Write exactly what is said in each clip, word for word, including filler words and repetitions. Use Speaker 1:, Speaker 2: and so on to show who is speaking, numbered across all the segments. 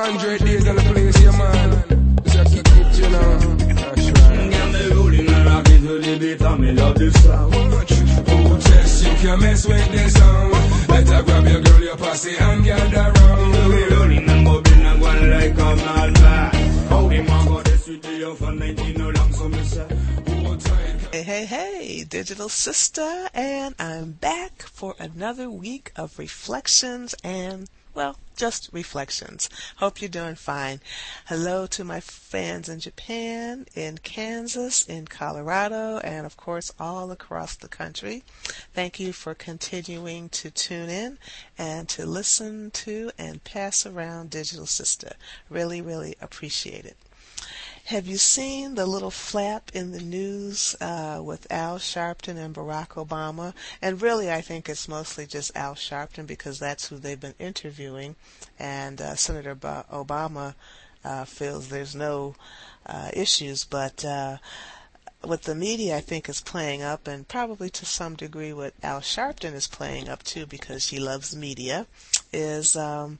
Speaker 1: hundred days in the place, yeah, man. Just kick it, you know. That's right.
Speaker 2: Yeah, me rolling and rocking to the beat and me love this song.
Speaker 1: Oh, just you can mess with this song. Better grab your girl, your posse and gather round.
Speaker 2: We rolling and bubbling and going like a madman. How the man got this with the for nineteen no long, so me say.
Speaker 3: Hey, hey, hey, Digital Sister, and I'm back for another week of reflections and, well, just reflections. Hope you're doing fine. Hello to my fans in Japan, in Kansas, in Colorado, and of course all across the country. Thank you for continuing to tune in and to listen to and pass around Digital Sister. Really, really appreciate it. Have you seen the little flap in the news uh, with Al Sharpton and Barack Obama? And really, I think it's mostly just Al Sharpton because that's who they've been interviewing. And uh, Senator ba- Obama uh, feels there's no uh, issues. But uh, what the media, I think, is playing up, and probably to some degree what Al Sharpton is playing up too because she loves media, is um,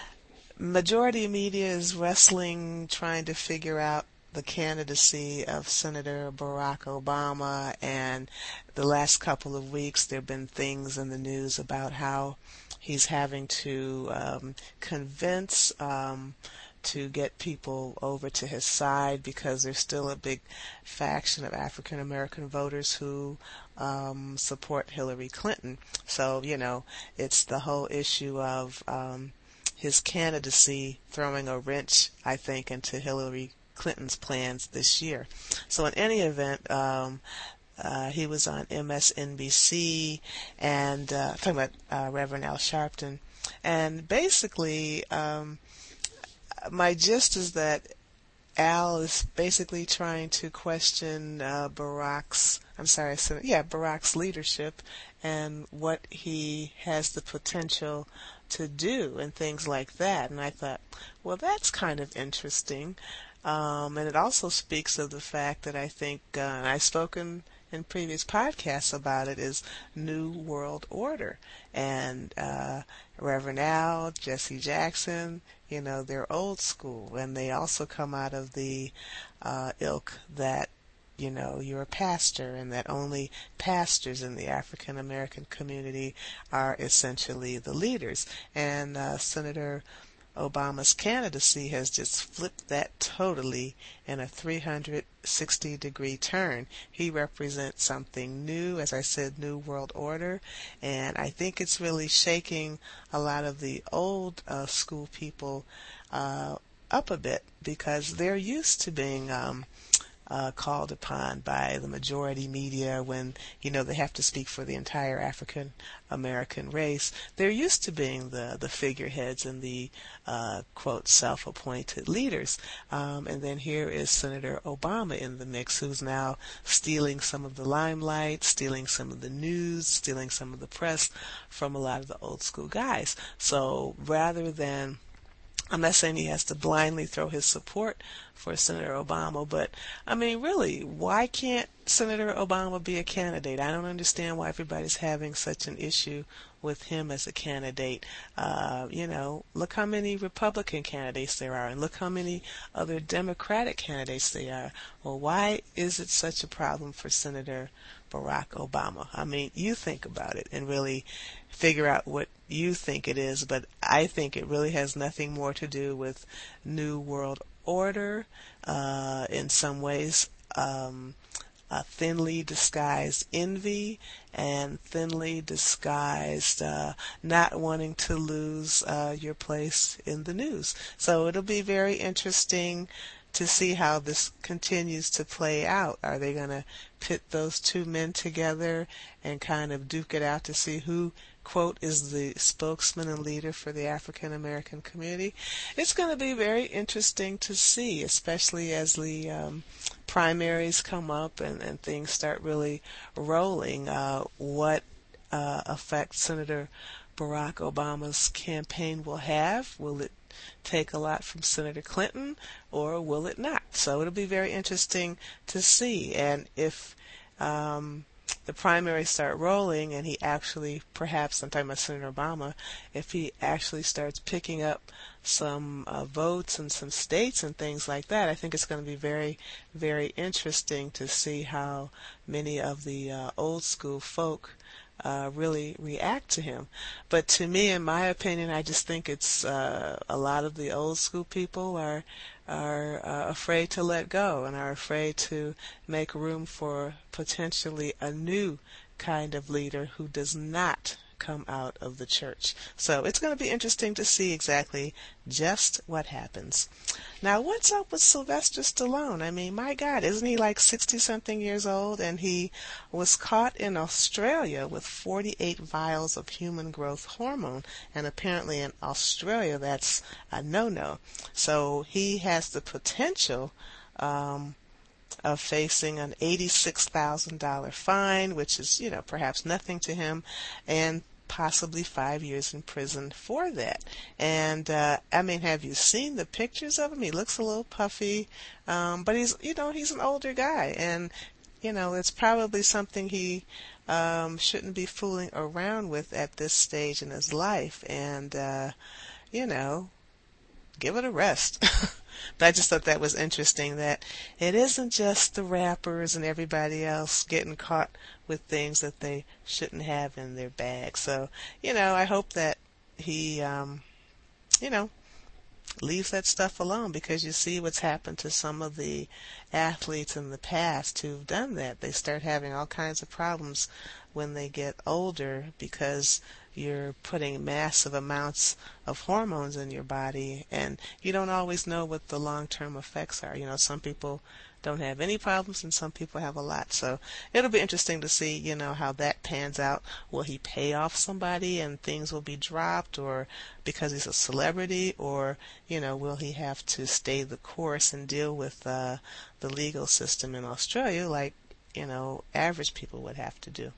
Speaker 3: majority media is wrestling, trying to figure out the candidacy of Senator Barack Obama, and the last couple of weeks there have been things in the news about how he's having to um, convince um, to get people over to his side because there's still a big faction of African American voters who um, support Hillary Clinton. So, you know, it's the whole issue of um, his candidacy throwing a wrench, I think, into Hillary Clinton's plans this year. So in any event, um, uh, he was on M S N B C and uh, talking about uh, Reverend Al Sharpton, and basically um, my gist is that Al is basically trying to question uh, Barack's, I'm sorry, yeah, Barack's leadership and what he has the potential to do and things like that. And I thought, well, that's kind of interesting. Um, and it also speaks of the fact that I think, uh, and I've spoken in previous podcasts about it, is New World Order. And uh, Reverend Al, Jesse Jackson, you know, they're old school. And they also come out of the uh, ilk that, you know, you're a pastor and that only pastors in the African American community are essentially the leaders. And uh, Senator Obama's candidacy has just flipped that totally in a three hundred sixty degree turn. He represents something new, as I said, New World Order, and I think it's really shaking a lot of the old uh, school people uh, up a bit because they're used to being um, Uh, called upon by the majority media when, you know, they have to speak for the entire African American race. They're used to being the, the figureheads and the, uh, quote, self-appointed leaders. Um, and then here is Senator Obama in the mix, who's now stealing some of the limelight, stealing some of the news, stealing some of the press from a lot of the old school guys. So rather than I'm not saying he has to blindly throw his support for Senator Obama, but, I mean, really, why can't Senator Obama be a candidate? I don't understand why everybody's having such an issue with him as a candidate. Uh, you know, look how many Republican candidates there are, and look how many other Democratic candidates there are. Well, why is it such a problem for Senator Barack Obama? I mean, you think about it and really figure out what you think it is, but I think it really has nothing more to do with New World Order. Uh, in some ways, um, a thinly disguised envy and thinly disguised uh, not wanting to lose uh, your place in the news. So it'll be very interesting to see how this continues to play out. Are they going to pit those two men together and kind of duke it out to see who, quote, is the spokesman and leader for the African American community? It's going to be very interesting to see, especially as the um, primaries come up and, and things start really rolling, uh, what uh, effect Senator Barack Obama's campaign will have. Will it take a lot from Senator Clinton, or will it not? So it'll be very interesting to see. And if um, the primaries start rolling and he actually, perhaps, I'm talking about Senator Obama, if he actually starts picking up some uh, votes in some states and things like that, I think it's going to be very, very interesting to see how many of the uh, old school folk uh, really react to him. But to me, in my opinion, I just think it's uh, a lot of the old school people are are uh, afraid to let go and are afraid to make room for potentially a new kind of leader who does not come out of the church. So it's going to be interesting to see exactly just what happens. Now, what's up with Sylvester Stallone? I mean, my God, isn't he like sixty-something years old? And he was caught in Australia with forty-eight vials of human growth hormone. And apparently in Australia, that's a no-no. So he has the potential um, of facing an eighty-six thousand dollars fine, which is, you know, perhaps nothing to him, and possibly five years in prison for that. And, uh, I mean, have you seen the pictures of him? He looks a little puffy, um, but he's, you know, he's an older guy. And, you know, it's probably something he um, shouldn't be fooling around with at this stage in his life. And, uh, you know, give it a rest. But I just thought that was interesting, that it isn't just the rappers and everybody else getting caught with things that they shouldn't have in their bag. So, you know, I hope that he, um, you know, leaves that stuff alone, because you see what's happened to some of the athletes in the past who've done that. They start having all kinds of problems when they get older because you're putting massive amounts of hormones in your body, and you don't always know what the long-term effects are. You know, some people don't have any problems and some people have a lot. So it'll be interesting to see, you know, how that pans out. Will he pay off somebody and things will be dropped, or because he's a celebrity, or, you know, will he have to stay the course and deal with uh, the legal system in Australia like, you know, average people would have to do?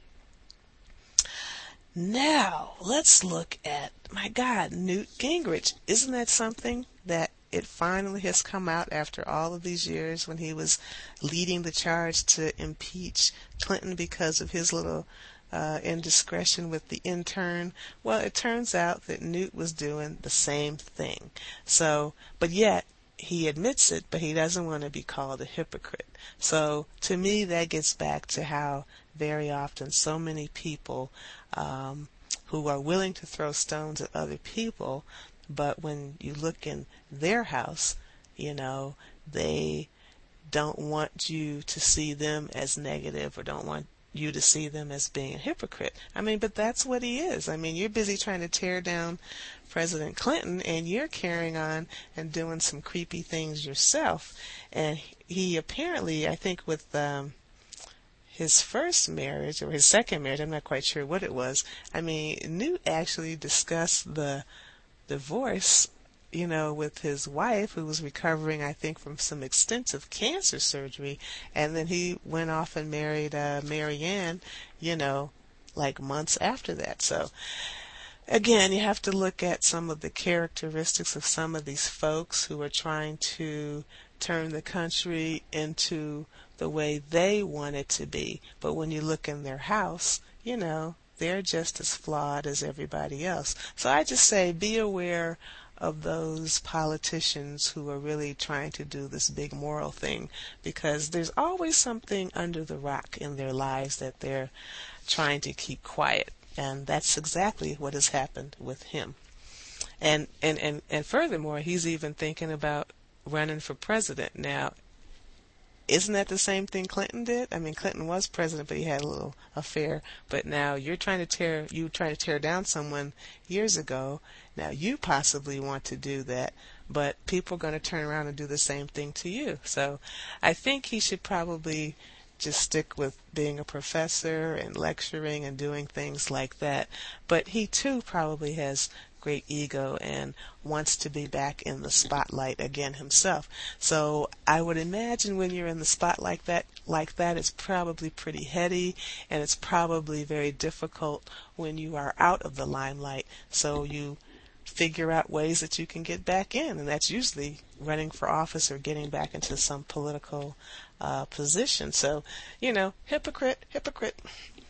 Speaker 3: Now, let's look at, my God, Newt Gingrich. Isn't that something that it finally has come out after all of these years, when he was leading the charge to impeach Clinton because of his little uh, indiscretion with the intern? Well, it turns out that Newt was doing the same thing. So, but yet, he admits it, but he doesn't want to be called a hypocrite. So, to me, that gets back to how very often so many people um, who are willing to throw stones at other people, but when you look in their house, you know, they don't want you to see them as negative, or don't want you to see them as being a hypocrite. I mean, but that's what he is. I mean, you're busy trying to tear down President Clinton, and you're carrying on and doing some creepy things yourself. And he apparently, I think with um, his first marriage, or his second marriage, I'm not quite sure what it was, I mean, Newt actually discussed the divorce, you know, with his wife, who was recovering, I think, from some extensive cancer surgery, and then he went off and married uh, Marianne, you know, like months after that. So, again, you have to look at some of the characteristics of some of these folks who are trying to turn the country into the way they want it to be. But when you look in their house, you know, they're just as flawed as everybody else. So I just say, be aware of those politicians who are really trying to do this big moral thing, because there's always something under the rock in their lives that they're trying to keep quiet. And that's exactly what has happened with him. And, and, and, and furthermore, he's even thinking about running for president. Now, isn't that the same thing Clinton did? I mean, Clinton was president, but he had a little affair. But now you're trying to tear, you trying to tear down someone years ago. Now you possibly want to do that, but people are going to turn around and do the same thing to you. So I think he should probably just stick with being a professor and lecturing and doing things like that. But he too probably has great ego and wants to be back in the spotlight again himself. So I would imagine when you're in the spotlight like that, like that, it's probably pretty heady, and it's probably very difficult when you are out of the limelight. So you figure out ways that you can get back in, and that's usually running for office or getting back into some political uh, position. So, you know, hypocrite, hypocrite.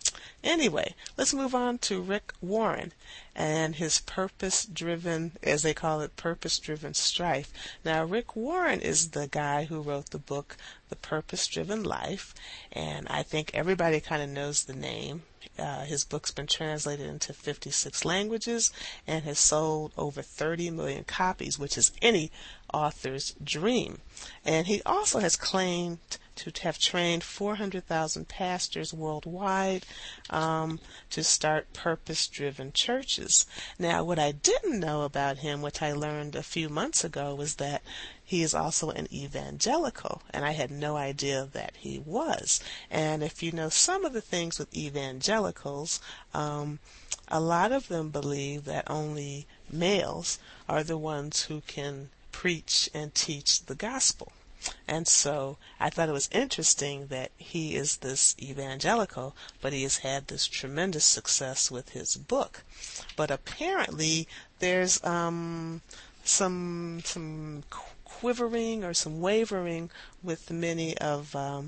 Speaker 3: Anyway, let's move on to Rick Warren and his purpose-driven, as they call it, purpose-driven strife. Now, Rick Warren is the guy who wrote the book, The Purpose-Driven Life, and I think everybody kind of knows the name. Uh, his book's been translated into fifty-six languages and has sold over thirty million copies, which is any author's dream. And he also has claimed to have trained four hundred thousand pastors worldwide um, to start purpose-driven churches. Now, what I didn't know about him, which I learned a few months ago, was that he is also an evangelical, and I had no idea that he was. And if you know some of the things with evangelicals, um, a lot of them believe that only males are the ones who can preach and teach the gospel. And so I thought it was interesting that he is this evangelical, but he has had this tremendous success with his book. But apparently there's um, some some quivering or some wavering with many of um,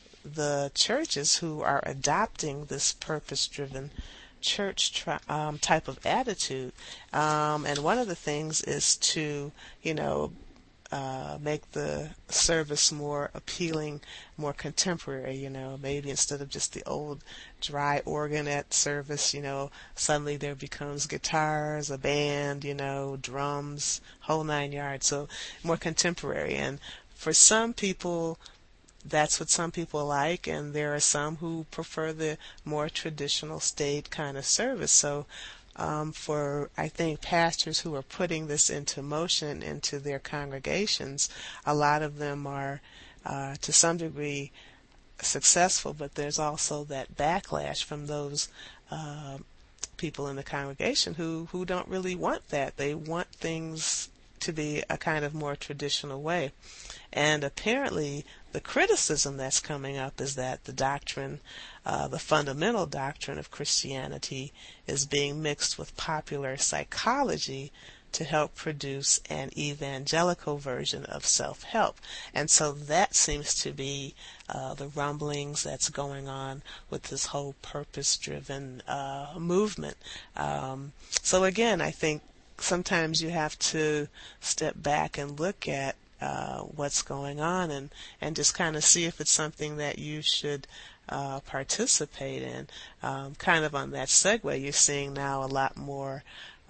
Speaker 3: the churches who are adopting this purpose-driven church tri- um, type of attitude. Um, and one of the things is to, you know, Uh, make the service more appealing, more contemporary, you know, maybe instead of just the old dry organ at service, you know, suddenly there becomes guitars, a band, you know, drums, whole nine yards, so more contemporary. And for some people, that's what some people like, and there are some who prefer the more traditional state kind of service. So Um, for, I think, pastors who are putting this into motion into their congregations, a lot of them are, uh, to some degree, successful, but there's also that backlash from those uh, people in the congregation who, who don't really want that. They want things to be a kind of more traditional way. And apparently the criticism that's coming up is that the doctrine, uh, the fundamental doctrine of Christianity, is being mixed with popular psychology to help produce an evangelical version of self-help. And so that seems to be uh, the rumblings that's going on with this whole purpose-driven uh, movement. Um, so again, I think sometimes you have to step back and look at Uh, what's going on and, and just kind of see if it's something that you should uh, participate in. Um, kind of on that segue, you're seeing now a lot more,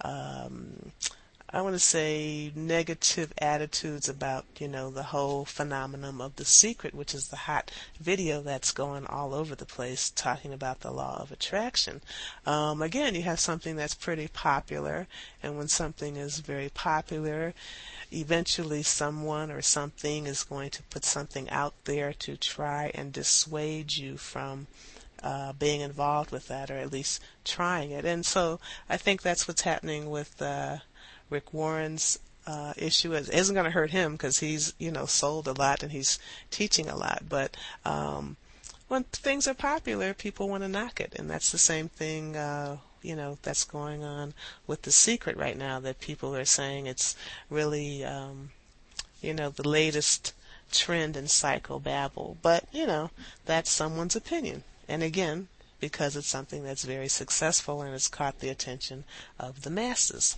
Speaker 3: um, I want to say, negative attitudes about, you know, the whole phenomenon of The Secret, which is the hot video that's going all over the place talking about the law of attraction. Um, again, you have something that's pretty popular, and when something is very popular, eventually someone or something is going to put something out there to try and dissuade you from uh, being involved with that, or at least trying it. And so I think that's what's happening with uh, Rick Warren's uh, issue. It isn't going to hurt him because he's, you know, sold a lot and he's teaching a lot. But um, when things are popular, people want to knock it. And that's the same thing uh you know, that's going on with The Secret right now, that people are saying it's really, um, you know, the latest trend in psychobabble. But, you know, that's someone's opinion. And again, because it's something that's very successful and it's caught the attention of the masses.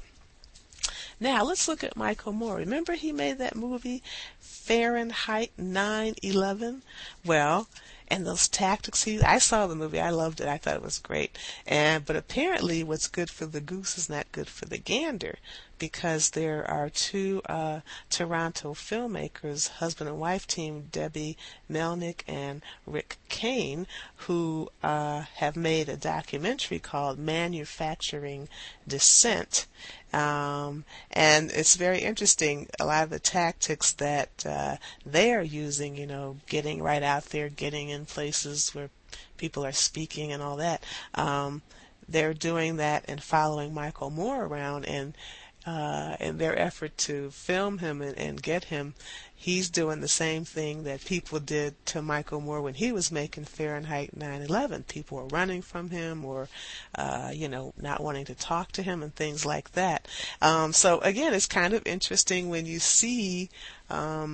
Speaker 3: Now, let's look at Michael Moore. Remember he made that movie Fahrenheit nine eleven? Well, and those tactics, he, I saw the movie, I loved it, I thought it was great. And but apparently what's good for the goose is not good for the gander, because there are two uh, Toronto filmmakers, husband and wife team, Debbie Melnick and Rick Kane, who uh, have made a documentary called Manufacturing Dissent. Um, and it's very interesting, a lot of the tactics that uh, they are using, you know, getting right out there, getting in places where people are speaking and all that. Um, they're doing that and following Michael Moore around, and uh, in their effort to film him and, and get him, he's doing the same thing that people did to Michael Moore when he was making Fahrenheit nine eleven. People were running from him, or, uh, you know, not wanting to talk to him and things like that. Um, so again, it's kind of interesting when you see, um,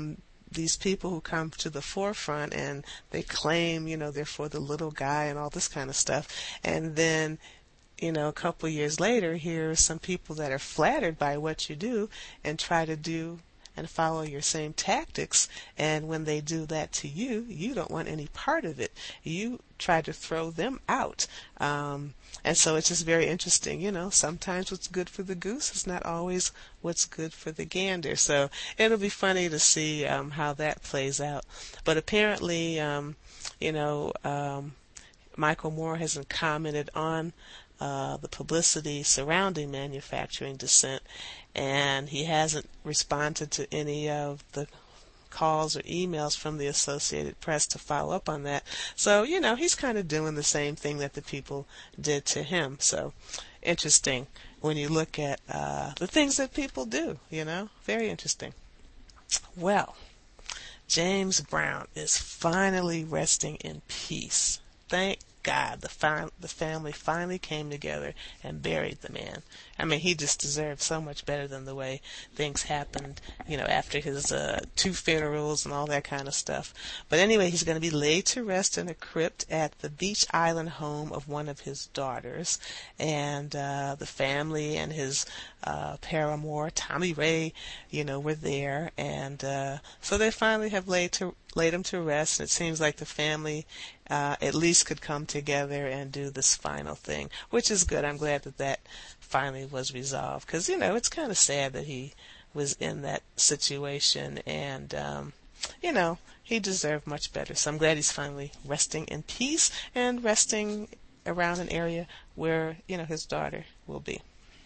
Speaker 3: these people who come to the forefront and they claim, you know, they're for the little guy and all this kind of stuff. And then, you know, a couple of years later, here are some people that are flattered by what you do and try to do and follow your same tactics. And when they do that to you, you don't want any part of it. You try to throw them out. Um, and so it's just very interesting. You know, sometimes what's good for the goose is not always what's good for the gander. So it'll be funny to see um, how that plays out. But apparently, um, you know, um, Michael Moore hasn't commented on Uh, the publicity surrounding manufacturing dissent, and he hasn't responded to any of the calls or emails from the Associated Press to follow up on that. So, you know, he's kind of doing the same thing that the people did to him. So, interesting when you look at uh, the things that people do, you know, very interesting. Well, James Brown is finally resting in peace. Thank God, the, fi- the family finally came together and buried the man. I mean, he just deserved so much better than the way things happened, you know, after his uh, two funerals and all that kind of stuff. But anyway, he's going to be laid to rest in a crypt at the Beach Island home of one of his daughters. And uh, the family and his uh, paramour, Tommy Ray, you know, were there. And uh, so they finally have laid to laid him to rest. And it seems like the family uh, at least could come together and do this final thing, which is good. I'm glad that that finally was resolved, because, you know, it's kind of sad that he was in that situation, and, um, you know, he deserved much better. So I'm glad he's finally resting in peace and resting around an area where, you know, his daughter will be.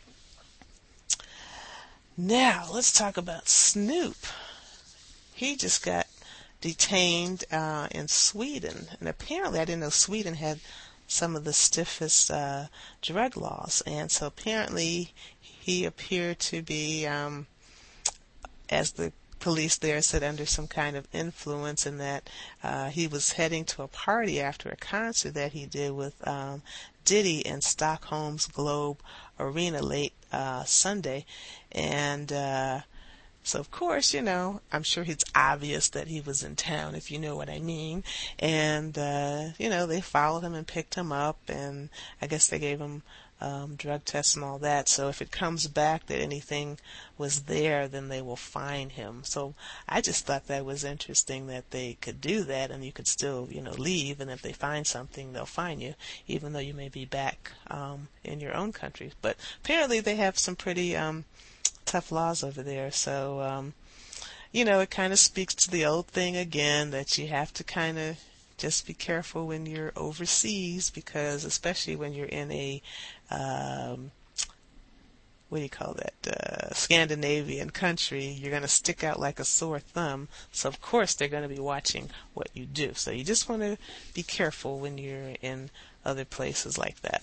Speaker 3: Now, let's talk about Snoop. He just got detained uh, in Sweden, and apparently I didn't know Sweden had some of the stiffest uh, drug laws, and so apparently he appeared to be, um, as the police there said, under some kind of influence, in that uh, he was heading to a party after a concert that he did with um, Diddy in Stockholm's Globe Arena late uh, Sunday, and uh, so, of course, you know, I'm sure it's obvious that he was in town, if you know what I mean. And, uh, you know, they followed him and picked him up, and I guess they gave him um, drug tests and all that. So if it comes back that anything was there, then they will fine him. So I just thought that was interesting that they could do that, and you could still, you know, leave, and if they find something, they'll fine you, even though you may be back um, in your own country. But apparently they have some pretty um, tough laws over there. So, um, you know, it kind of speaks to the old thing again, that you have to kind of just be careful when you're overseas, because especially when you're in a, um, what do you call that, uh, Scandinavian country, you're going to stick out like a sore thumb. So, of course, they're going to be watching what you do. So you just want to be careful when you're in other places like that.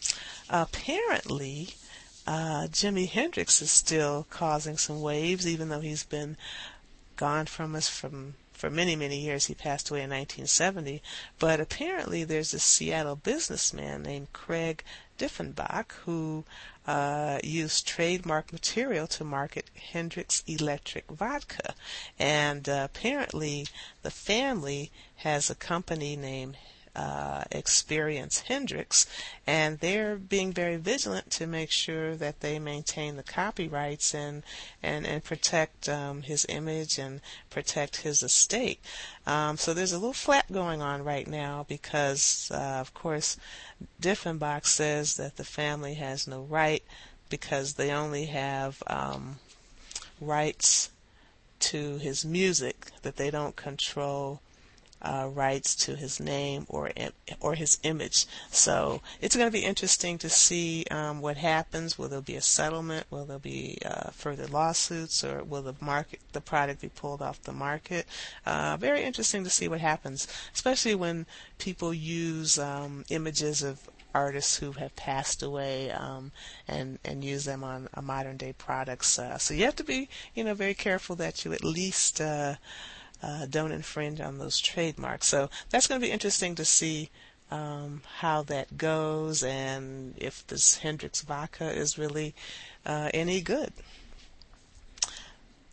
Speaker 3: Apparently, Uh, Jimi Hendrix is still causing some waves, even though he's been gone from us from for many, many years. He passed away in nineteen seventy. But apparently there's a Seattle businessman named Craig Diffenbach who uh, used trademark material to market Hendrix Electric Vodka. And uh, apparently the family has a company named Uh, Experience Hendrix, and they're being very vigilant to make sure that they maintain the copyrights and and, and protect um, his image and protect his estate. Um, so there's a little flap going on right now because, uh, of course, Diffenbach says that the family has no right because they only have um, rights to his music, that they don't control Uh, rights to his name or or his image. So it's going to be interesting to see um, what happens. Will there be a settlement? Will there be uh, further lawsuits, or will the market the product be pulled off the market? Uh, very interesting to see what happens, especially when people use um, images of artists who have passed away um, and and use them on uh, modern day products. Uh, so you have to be, you know, very careful that you at least Uh, Uh, don't infringe on those trademarks. So that's going to be interesting to see um, how that goes, and if this Hendrix vodka is really uh, any good.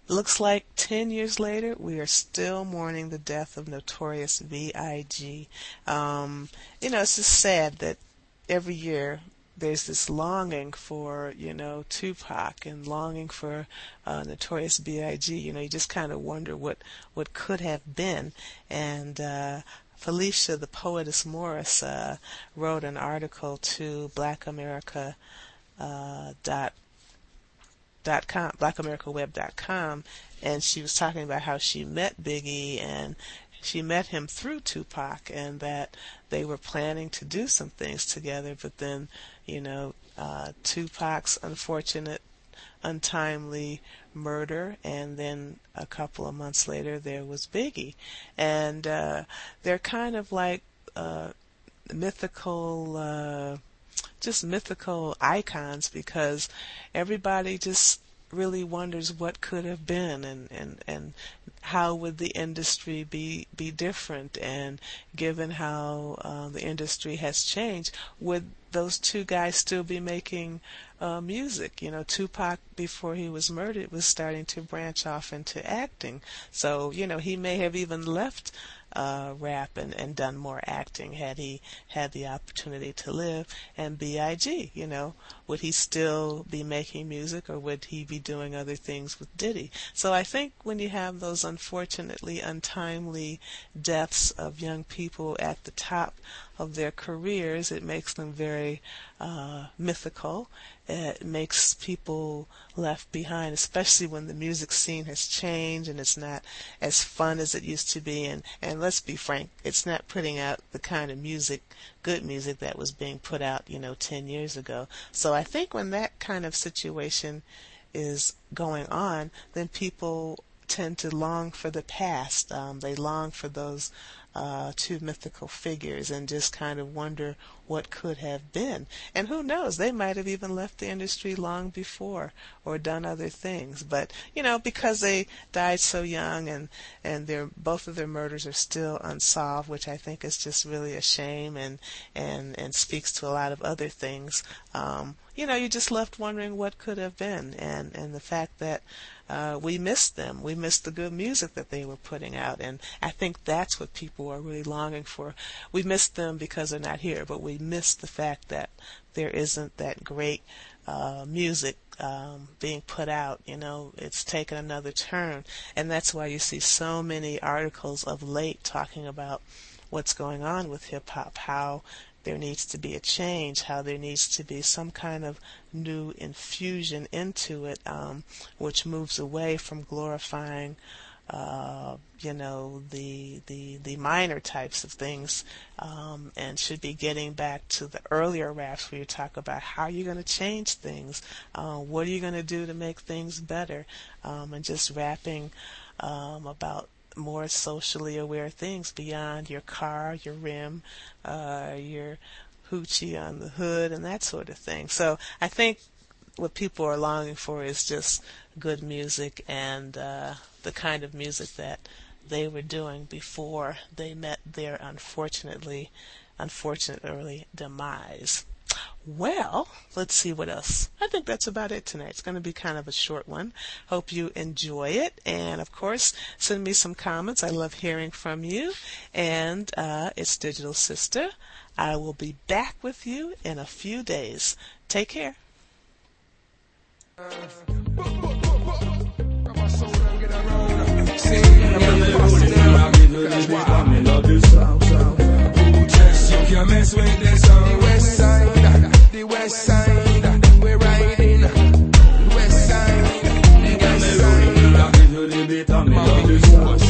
Speaker 3: looks like ten years later, we are still mourning the death of Notorious B I G Um, you know, it's just sad that every year there's this longing for, you know, Tupac and longing for uh, Notorious B I G You know, you just kind of wonder what, what could have been. And uh, Felicia, the poetess Morris, uh, wrote an article to Black America uh, dot dot com, black america web dot com, and she was talking about how she met Biggie, and she met him through Tupac, and that they were planning to do some things together, but then, you know, uh, Tupac's unfortunate, untimely murder, and then a couple of months later there was Biggie. And uh, they're kind of like uh, mythical, uh, just mythical icons, because everybody just really wonders what could have been, and, and, and how would the industry be, be different, and given how uh, the industry has changed, would those two guys still be making uh, music? You know, Tupac, before he was murdered, was starting to branch off into acting. So, you know, he may have even left uh, rap and, and done more acting had he had the opportunity to live. And B I G, you know, would he still be making music, or would he be doing other things with Diddy? So I think when you have those unfortunately untimely deaths of young people at the top of their careers, it makes them very uh, mythical. It makes people left behind, especially when the music scene has changed and it's not as fun as it used to be. And, and let's be frank, it's not putting out the kind of music, good music, that was being put out, you know, ten years ago. So I think when that kind of situation is going on, then people tend to long for the past. Um, they long for those uh, two mythical figures and just kind of wonder what could have been. And who knows, they might have even left the industry long before or done other things. But, you know, because they died so young, and, and their, both of their murders are still unsolved, which I think is just really a shame, and, and, and speaks to a lot of other things. Um, you know, you're just left wondering what could have been, and, and the fact that uh, we missed them. We missed the good music that they were putting out, and I think that's what people are really longing for. We missed them because they're not here, but we miss the fact that there isn't that great uh, music um, being put out. You know, it's taken another turn, and that's why you see so many articles of late talking about what's going on with hip-hop, how there needs to be a change, how there needs to be some kind of new infusion into it, um, which moves away from glorifying Uh, you know, the the the minor types of things, um, and should be getting back to the earlier raps where you talk about how you're going to change things, uh, what are you going to do to make things better, um, and just rapping um, about more socially aware things beyond your car, your rim, uh, your hoochie on the hood, and that sort of thing. So I think what people are longing for is just good music, and uh, the kind of music that they were doing before they met their unfortunately, unfortunate early demise. Well, let's see what else. I think that's about it tonight. It's going to be kind of a short one. Hope you enjoy it. And, of course, send me some comments. I love hearing from you. And uh, it's Digital Sister. I will be back with you in a few days. Take care.
Speaker 1: You can't mess with the sound.
Speaker 4: West side, the west side, we're riding. West side, the west side.